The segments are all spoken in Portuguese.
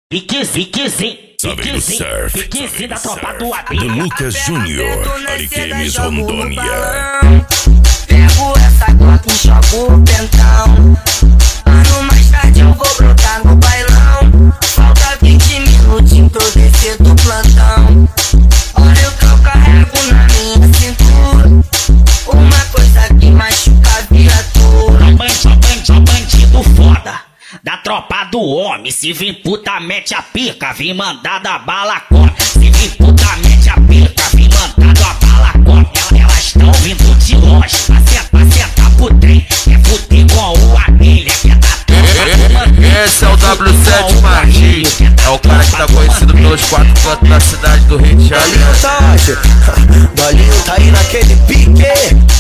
Piquezinho da tropa do AB. Do Lucas Júnior, Ariquemes, Rondônia. Pego essa Glock e jogo o pentão. Ano mais tarde eu vou brotar no bailão. Falta 20 minutinhos pra eu descer do plantão. Olha o que eu carrego na minha cintura. Uma coisa que machuca a viatura. Só bandido foda da tropa do homem. Se vir puta, mete a pica, vim mandar da bala come. Se vir puta, mete a pica, vim mandar da bala come. Elas estão vindo de longe, pra pro trem. Quer fuder com o abelha, quer dar tropa. Esse é o W7 Martins, é o cara que tá conhecido pelos 4 cantos da cidade do Rio de Janeiro. Dolinho tá aí naquele pique.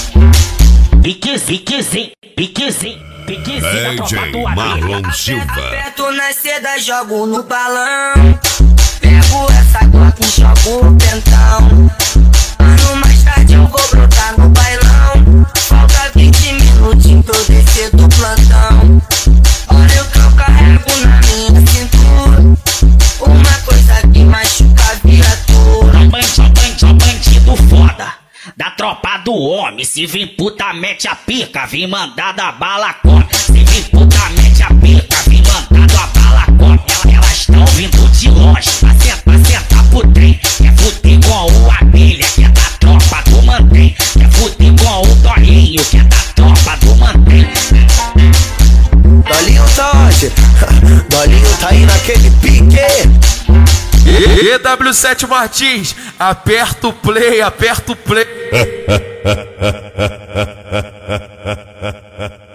Piquezinho da tropa do AB. Marlon Silva. Aperto na seda, jogo no balão. Pego essa Glock e jogo o pentão. Ano mais tarde eu vou brotar no bailão. Falta 20 minutinhos pra eu descer do plantão. Olha o que eu carrego na minha cintura. Uma coisa que machuca a viatura. Só bandido foda da tropa do homem. Se vir puta, mete a pica, vim mandar da bala come. Se vir puta, mete a pica, vim mandar da bala come. Elas estão vindo de longe, pra pro trem. Quer fuder com o abelha, quer da tropa do mantém. Quer fuder com o Dolinho, quer da tropa do mantém. Dolinho tá onde? Dolinho tá aí naquele pique. W7 Martins, aperta o play.